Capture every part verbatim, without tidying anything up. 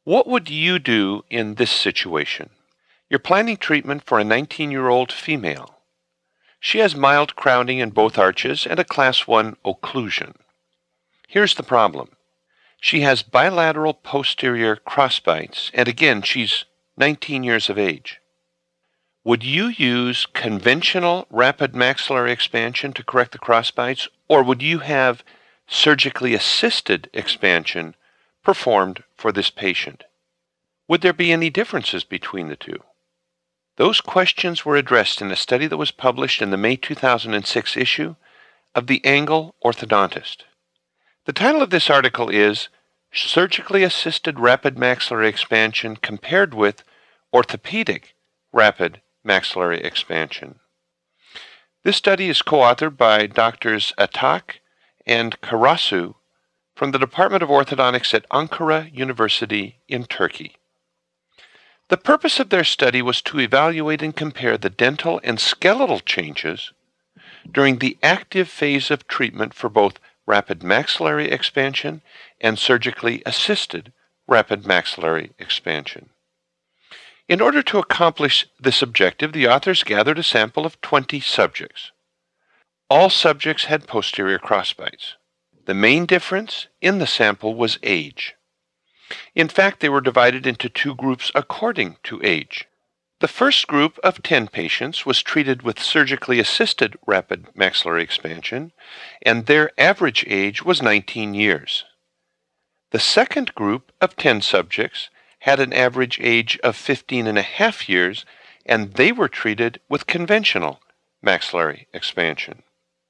What would you do in this situation? You're planning treatment for a nineteen-year-old female. She has mild crowding in both arches and a class one occlusion. Here's the problem. She has bilateral posterior crossbites, and again, she's nineteen years of age. Would you use conventional rapid maxillary expansion to correct the crossbites, or would you have surgically assisted expansion performed for this patient? Would there be any differences between the two? Those questions were addressed in a study that was published in the May two thousand six issue of the Angle Orthodontist. The title of this article is Surgically Assisted Rapid Maxillary Expansion Compared with Orthopedic Rapid Maxillary Expansion. This study is co-authored by Doctors Atak and Karasu from the Department of Orthodontics at Ankara University in Turkey. The purpose of their study was to evaluate and compare the dental and skeletal changes during the active phase of treatment for both rapid maxillary expansion and surgically assisted rapid maxillary expansion. In order to accomplish this objective, the authors gathered a sample of twenty subjects. All subjects had posterior crossbites. The main difference in the sample was age. In fact, they were divided into two groups according to age. The first group of ten patients was treated with surgically assisted rapid maxillary expansion, and their average age was nineteen years. The second group of ten subjects had an average age of fifteen and a half years, and they were treated with conventional maxillary expansion.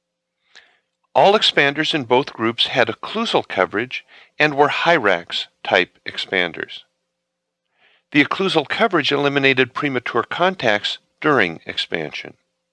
All expanders in both groups had occlusal coverage and were Hyrax type expanders. The occlusal coverage eliminated premature contacts during expansion.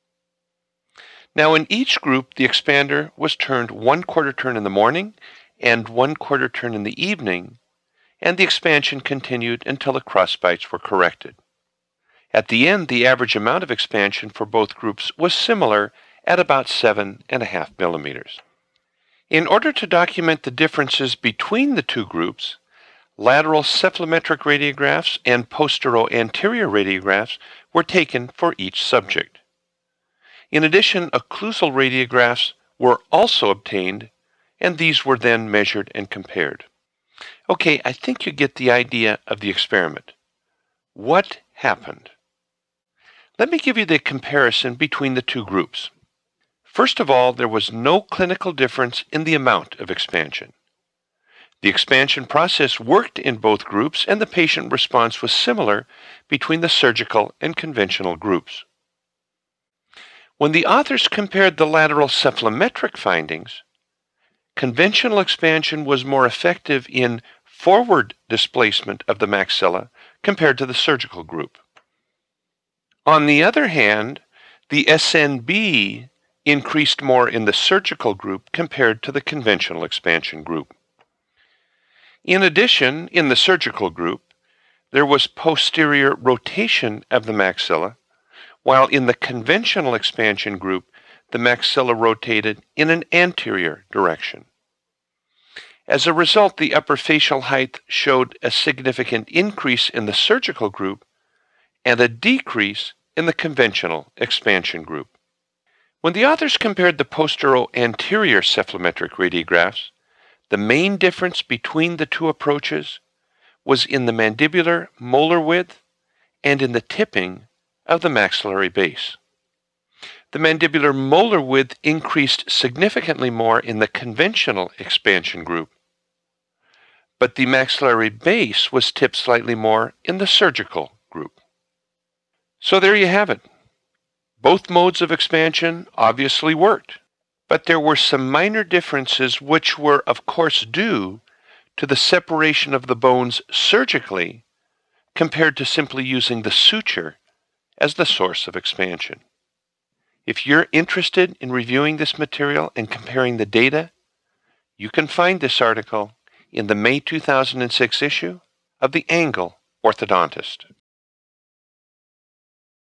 Now in each group, the expander was turned one quarter turn in the morning and one quarter turn in the evening, and the expansion continued until the crossbites were corrected. At the end, the average amount of expansion for both groups was similar at about seven and a half millimeters. In order to document the differences between the two groups, lateral cephalometric radiographs and postero-anterior radiographs were taken for each subject. In addition, occlusal radiographs were also obtained, and these were then measured and compared. Okay, I think you get the idea of the experiment. What happened? Let me give you the comparison between the two groups. First of all, there was no clinical difference in the amount of expansion. The expansion process worked in both groups, and the patient response was similar between the surgical and conventional groups. When the authors compared the lateral cephalometric findings, conventional expansion was more effective in forward displacement of the maxilla compared to the surgical group. On the other hand, the S N B increased more in the surgical group compared to the conventional expansion group. In addition, in the surgical group, there was posterior rotation of the maxilla, while in the conventional expansion group, the maxilla rotated in an anterior direction. As a result, the upper facial height showed a significant increase in the surgical group and a decrease in the conventional expansion group. When the authors compared the postero-anterior cephalometric radiographs, the main difference between the two approaches was in the mandibular molar width and in the tipping of the maxillary base. The mandibular molar width increased significantly more in the conventional expansion group, but the maxillary base was tipped slightly more in the surgical group. So there you have it. Both modes of expansion obviously worked, but there were some minor differences which were, of course, due to the separation of the bones surgically compared to simply using the suture as the source of expansion. If you're interested in reviewing this material and comparing the data, you can find this article in the May two thousand six issue of the Angle Orthodontist.